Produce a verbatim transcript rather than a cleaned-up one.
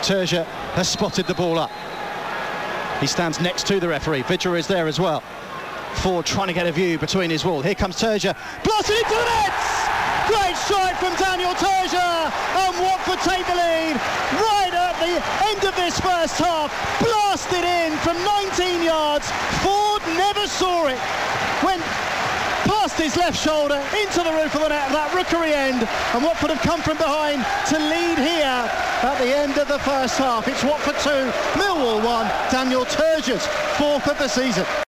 Turgeon has spotted the ball up. He stands next to the referee. Vydra is there as well. Ford trying to get a view between his wall. Here comes Turgeon, blasted into the nets! Great strike from Daniel Turgeon, and Watford take the lead right at the end of this first half. Blasted in from nineteen yards. Ford never saw it. Went past his left shoulder into the roof of the net, that rookery end, and Watford have come from behind to lead here at the end of the first half. It's Watford two, Millwall one, Daniel Turgeon's fourth of the season.